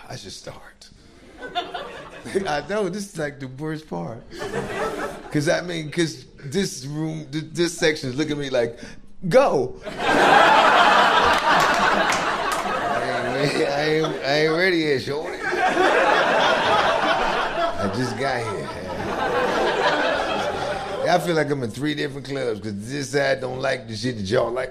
I should start. I know, this is like the worst part. Because this room, this section is looking at me like, go. I ain't ready yet, shorty. I just got here. I feel like I'm in 3 different clubs because this side don't like the shit that y'all like.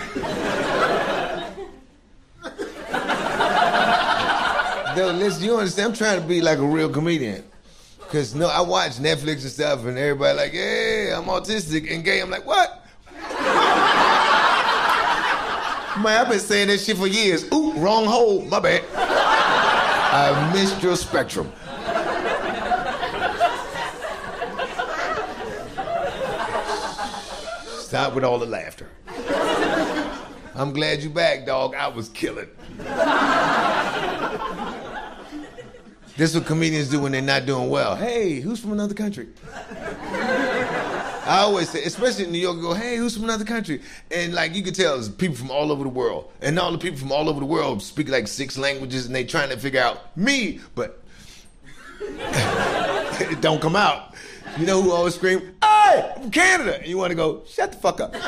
No, listen, you understand? I'm trying to be like a real comedian. Because, I watch Netflix and stuff and everybody like, hey, I'm autistic and gay. I'm like, what? Man, I've been saying that shit for years. Ooh, wrong hole, my bad. I missed your spectrum. Stop with all the laughter. I'm glad you back, dog. I was killing. This is what comedians do when they're not doing well. Hey, who's from another country? I always say, especially in New York, go, hey, who's from another country? And like you can tell, there's people from all over the world. And all the people from all over the world speak like 6 languages and they trying to figure out me, but it don't come out. You know who always scream, hey, I'm from Canada. And you want to go, shut the fuck up,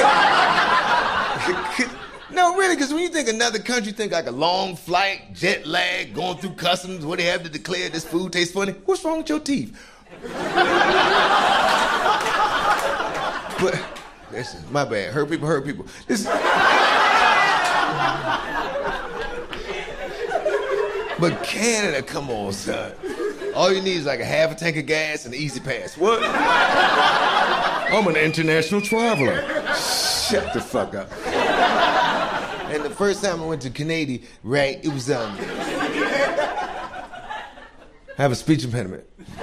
right? No, really, because when you think another country, think like a long flight, jet lag, going through customs, what they have to declare this food tastes funny. What's wrong with your teeth? But, listen, my bad. Hurt people. Listen. But Canada, come on, son. All you need is like a half a tank of gas and an easy pass. What? I'm an international traveler. Shut the fuck up. And the first time I went to Canada, right, it was, I have a speech impediment.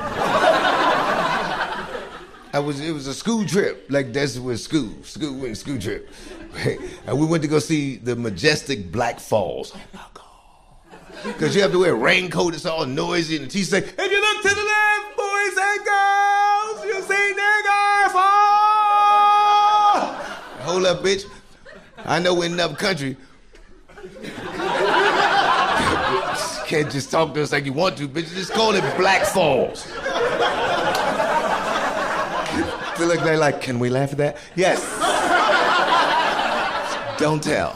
It was a school trip, like that's what school trip. Right? And we went to go see the majestic Black Falls. Oh my God. Because you have to wear a raincoat, it's all noisy, and the teacher say, if you look to the left, boys and girls, you see Niagara Falls. Hold up, bitch. I know we're in another country. Can't just talk to us like you want to, bitch. Just call it Black Falls. Feel like they're like, can we laugh at that? Yes. Don't tell.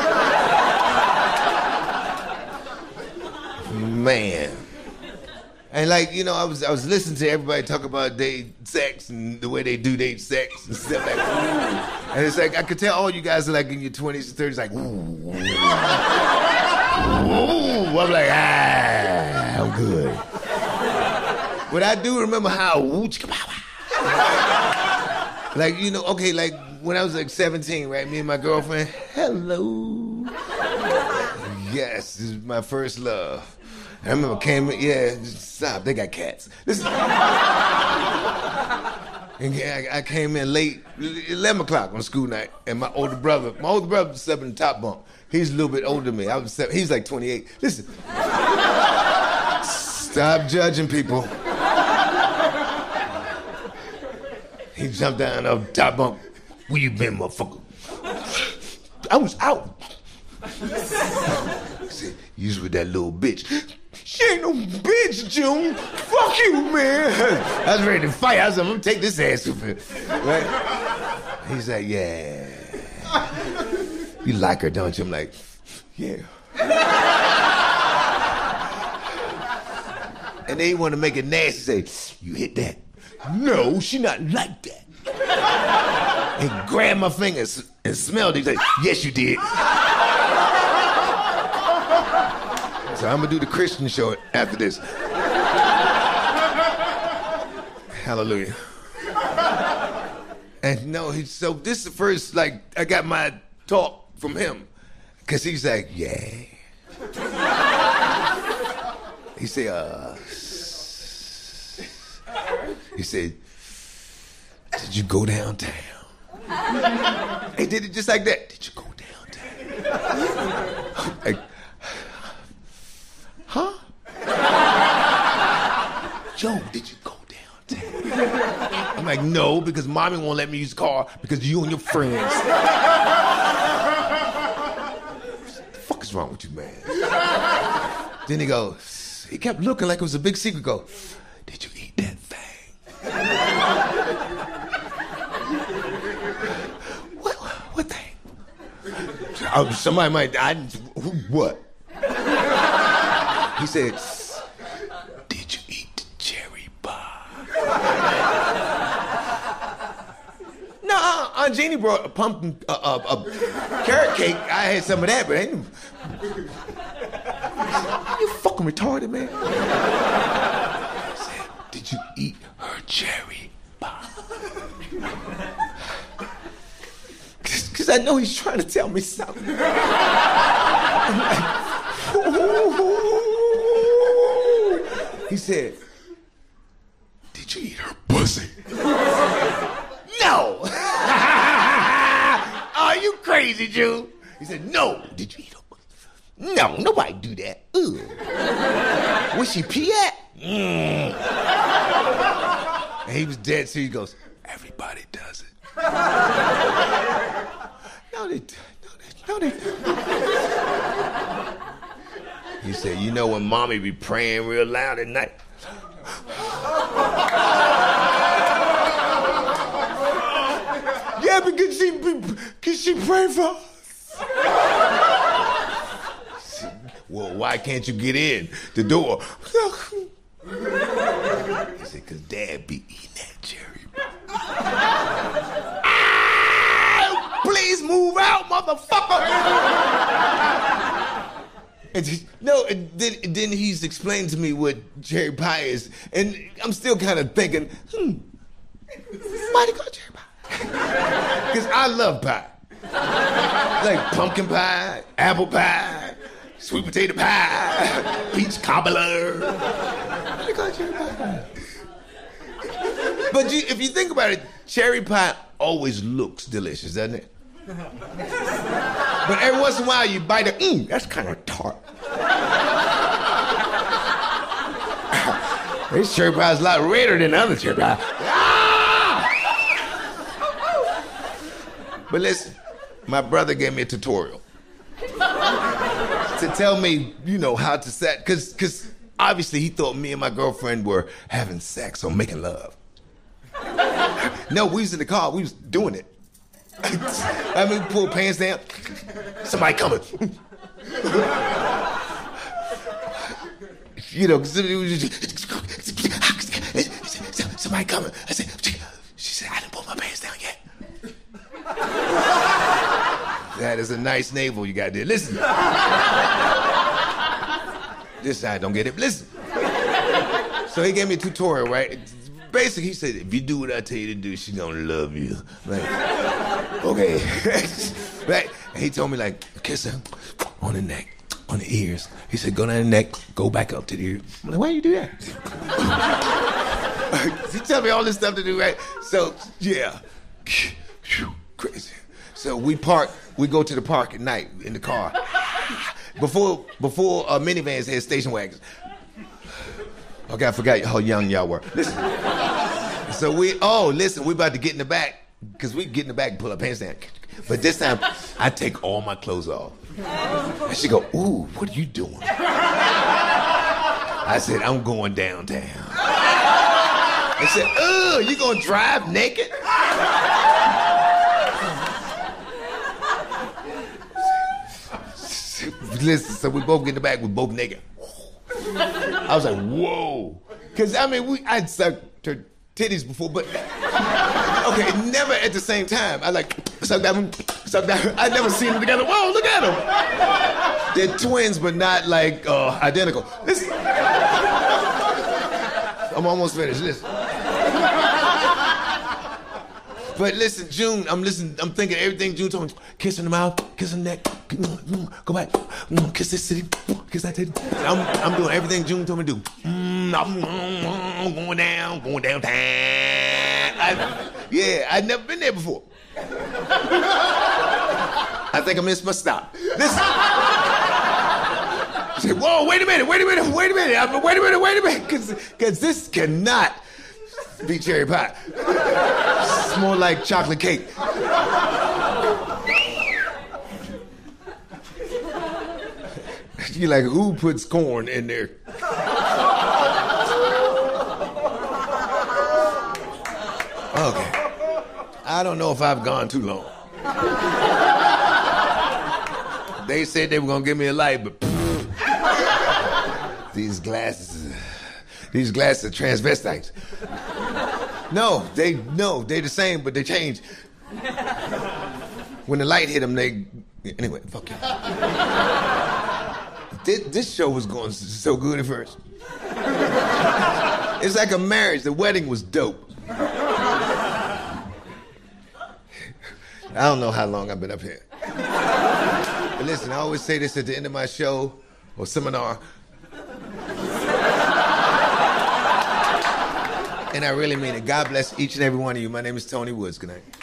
Man. And like, I was listening to everybody talk about their sex and the way they do their sex and stuff like that. And it's like, I could tell all you guys are like in your 20s and 30s, like, ooh. Ooh. I'm like, I'm good. But I do remember how, like, okay, like when I was like 17, right? Me and my girlfriend, hello. Yes, this is my first love. I remember stop, they got cats. Listen. And I came in late, 11 o'clock on school night, and my older brother was slept in the top bunk. He's a little bit older than me. He's like 28. Listen. Stop judging people. He jumped down off the top bunk. Where you been, motherfucker? I was out. He said, you was with that little bitch. She ain't no bitch, June. Fuck you, man. I was ready to fight. I was like, I'm gonna take this ass with it. Right? He's like, yeah. You like her, don't you? I'm like, yeah. And they want to make it nasty. Say, you hit that. No, she not like that. And grabbed my fingers and smelled it. He's like, yes, you did. So I'm gonna do the Christian show after this. Hallelujah. And so this is the first, like, I got my talk from him. Cause he's like, yeah. He said, did you go downtown? He did it just like that. Did you go downtown? Like, huh? Joe, did you go downtown? I'm like, no, because mommy won't let me use the car because you and your friends. What the fuck is wrong with you, man? Then he goes, he kept looking like it was a big secret. Go, did you eat that thing? What thing? Somebody might, what? He said, did you eat the cherry pie? No, Aunt Jeannie brought a pumpkin, carrot cake. I had some of that, but I didn't. You fucking retarded, man. I said, did you eat her cherry pie? Because I know he's trying to tell me something. I'm like, he said, did you eat her pussy? No. Are you crazy, Jew? He said, no. Did you eat her pussy? No, nobody do that. Ugh. Where'd she pee at? And he was dead, so he goes, everybody does it. No, they. He said, you know when mommy be praying real loud at night? Yeah, because she prayed for us. Well, why can't you get in the door? He said, because Dad be eating that cherry. Please move out, motherfucker! Then he's explained to me what cherry pie is, and I'm still kind of thinking, why they call it cherry pie? Because I love pie. Like pumpkin pie, apple pie, sweet potato pie, peach cobbler. Why they call it cherry pie? But if you think about it, cherry pie always looks delicious, doesn't it? But every once in a while you bite it, that's kind of tart. This cherry pie is a lot redder than the other cherry pie. But listen, my brother gave me a tutorial to tell me, how to set, because obviously he thought me and my girlfriend were having sex or making love. No, we was in the car, we was doing it. I mean, pull pants down. Somebody coming. Somebody coming. I said, she said, I didn't pull my pants down yet. That is a nice navel you got there. Listen. This side don't get it. Listen. So he gave me a tutorial, right? Basically, he said, if you do what I tell you to do, she's gonna love you. Like, okay. Right? And he told me, like, kiss her on the neck, on the ears. He said, go down the neck, go back up to the ears. I'm like, why you do that? He tell me all this stuff to do, right? So, yeah. Crazy. So we go to the park at night in the car. Before minivans had station wagons. Okay, I forgot how young y'all were. Listen. So we about to get in the back, because we get in the back and pull our pants down. But this time, I take all my clothes off. And she go, ooh, what are you doing? I said, I'm going downtown. I said, you gonna drive naked? Listen, so we both get in the back, we both naked. I was like, whoa. Because, I mean, I'd sucked her titties before, but, okay, never at the same time. I sucked that one, sucked that one. I'd never seen them together. Whoa, look at them. They're twins, but not, like, identical. Listen. I'm almost finished. Listen. But listen, June, I'm thinking everything June told me. Kiss in the mouth, kiss in the neck, go back, kiss this city, kiss that city. I'm doing everything June told me to do. I'm going downtown. I'd never been there before. I think I missed my stop. Listen. I said, whoa, wait a minute, because this cannot be cherry pie. It's more like chocolate cake. You're like, who puts corn in there? Okay. I don't know if I've gone too long. They said they were going to give me a light, but these glasses are transvestites. No, they're the same, but they change. When the light hit them, anyway, fuck you. This show was going so good at first. It's like a marriage. The wedding was dope. I don't know how long I've been up here. But listen, I always say this at the end of my show or seminar. And I really mean it. God bless each and every one of you. My name is Tony Woods. Good night.